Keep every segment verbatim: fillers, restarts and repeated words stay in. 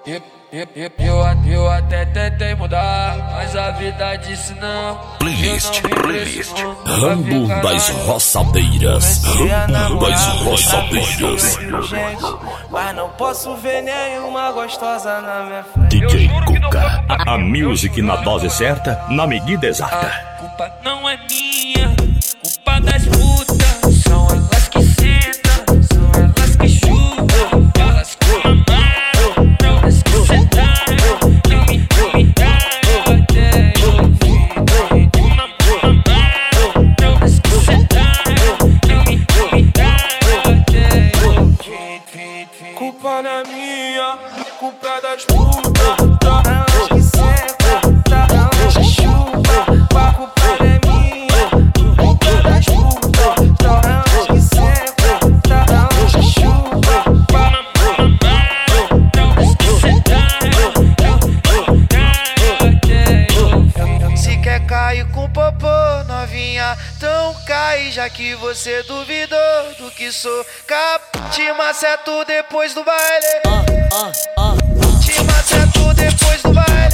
Eu, eu, eu, eu até tentei mudar, mas a vida disse não. Playlist, playlist. Rambo das roçadeiras. Rambo das roçadeiras. Mas não posso ver nenhuma gostosa na minha frente. D J Cuca. A, a music na dose certa, na medida exata. A culpa não é minha, culpa das putas. São elas que sentam, são elas que chutam, elas que amaram, elas que sentaram, que me convidaram até eu vir. Uma amaram, elas que sentaram, que me convidaram até eu vir. Culpa não é minha, culpa é das putas. Elas que sentam, elas que chutam. A culpa não é minha, culpa é das putas. Elas que sentam, elas que chutam. Se quer cair com popô, novinha, então cai, já que você duvidou do que sou. Cap, te maceto depois do baile. Te maceto depois do baile.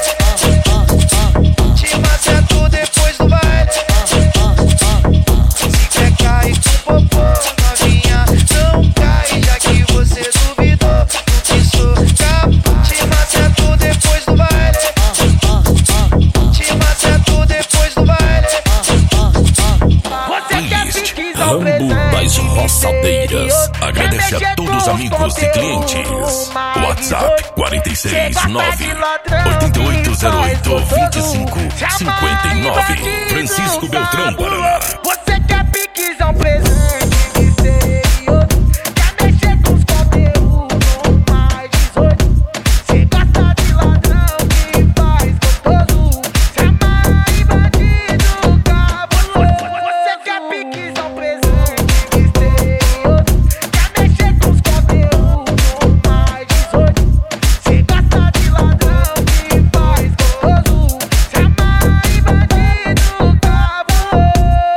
Te maceto depois do baile. Se quer cair com popô, novinha, então cai, já que você duvidou do que sou. Cap, te maceto depois do baile. Te maceto depois do baile. Rambo das roçadeiras. Agradece a todos os amigos e clientes. WhatsApp quatro seis nove, oito oito zero oito, dois cinco cinco nove. Francisco Beltrão, Paraná. Você quer piquezão presente misterioso? Quer mexer com os conteúdos mais dezoito? Se gosta de ladrão que faz gostoso, se amarra em bandido cabuloso. Você quer piquezão presente misterioso? Quer mexer com os conteúdos mais dezoito? Se gosta de ladrão que faz gostoso, se amarra em bandido cabuloso.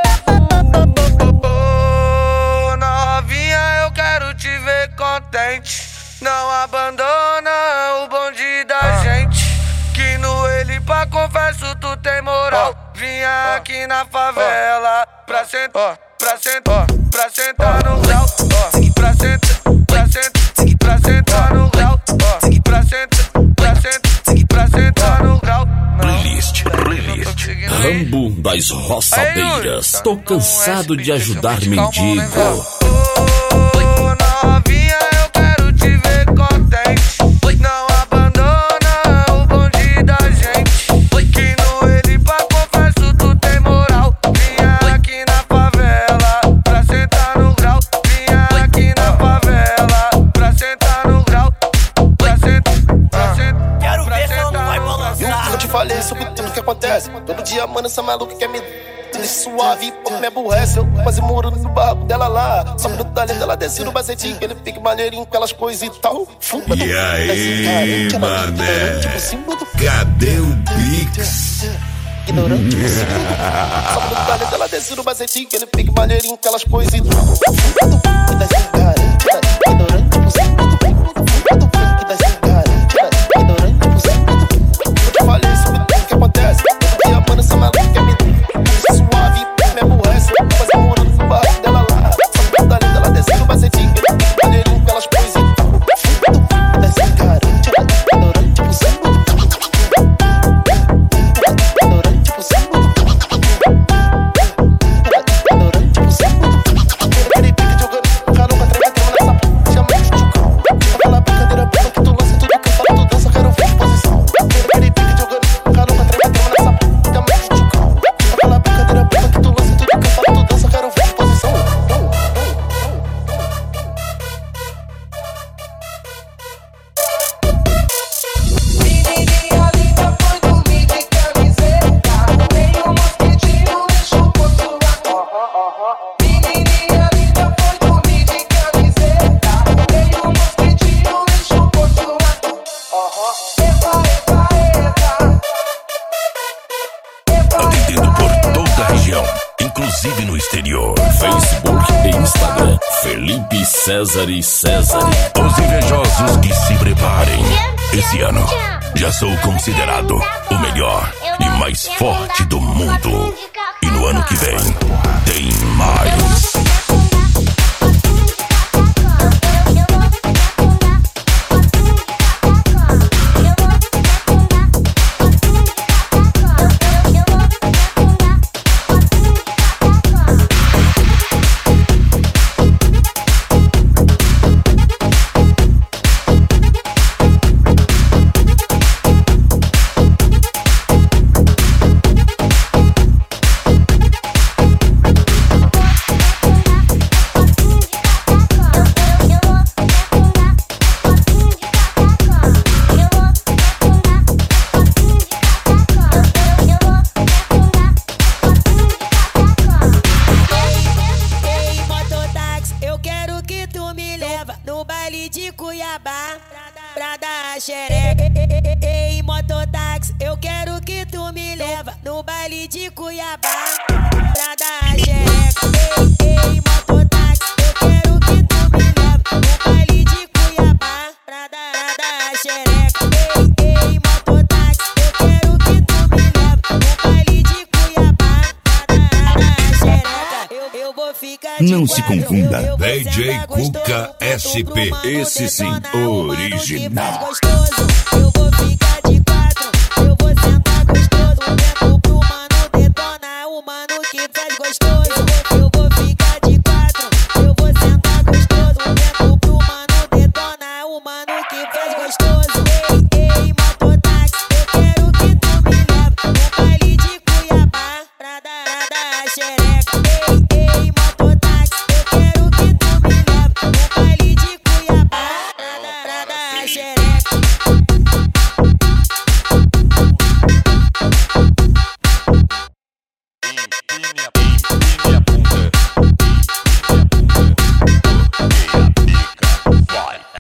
Ô, novinha, eu quero te ver contente. Não abandona o bonde da gente, que no ele pra confesso tu tem moral. Vinha aqui na favela pra sentar, pra sentar, pra sentar no grau. Pra sentar, pra sentar, pra sentar no grau. Pra sentar, pra sentar, pra sentar no grau. Playlist, playlist. Rambo das roçadeiras. Tô cansado de ajudar mendigo. Ô, novinha, eu quero te ver contente. Não abandona o bonde da gente, que no ele pra confesso tu tem moral. Vinha aqui na favela pra sentar no grau. Vinha aqui na favela pra sentar no grau. Pra sentar, pra sentar. Quero ver se ela não vai balançar. Eu te falei sobre tudo que acontece. Todo dia, mano, essa maluca quer me suave, pouco me aborrece. Eu quase moro no barco dela lá. Só no talento ela desce no bacetinho, ele fica maneirinho com aquelas coisas e tal. Fuma E aí, mané? Cadê o Pix? Ignorante, tipo assim, só no talento ela desce no bacetinho, ele fica maneirinho com aquelas coisas e tal. Ignorante, tipo assim, eu te falei sobre tudo que acontece. Todo dia, mano, essa maluca quer me suave, me aborrece. Quase morando no barco dela lá. Só no talento ela desce no bacetinho, ele fica maneirinho com aquelas coisas e tal. Atendendo por toda a região, inclusive no exterior. Facebook e Instagram, Felipe César e César. Os invejosos que se preparem. Esse ano Já sou considerado o melhor e mais forte do mundo. E no ano que vem tem mais. No baile de Cuiabá, pra dar a xereca. Ei, mototáxi, eu quero que tu me leva. No baile de Cuiabá, pra dar a xereca. Ei, ei, mototáxi, eu quero que tu me leva. No baile de Cuiabá, pra dar, pra dar a xereca. Ei, ei, mototáxi, eu quero que tu me leva. No baile de Cuiabá, pra dar, pra dar a xereca. Eu, eu vou ficar de Não se quatro, confunda. eu, eu vou D J sentar gostoso, Cuca S P. Esse sim, original. Eu vou ficar de quatro, eu vou sentar gostoso. Vento pro mano detonar, o mano que faz gostoso. Eu vou ficar de quatro, eu vou sentar gostoso. Vento pro mano detonar, o mano que faz gostoso. Ei, ei, mototáxi, eu quero que tu me leva. No baile de Cuiabá, pra dar, pra dar a xereca. Ei, ei, mototáxi, eu quero que tu me leva. No baile de Cuiabá, pra dar, pra dar a xereca. Minha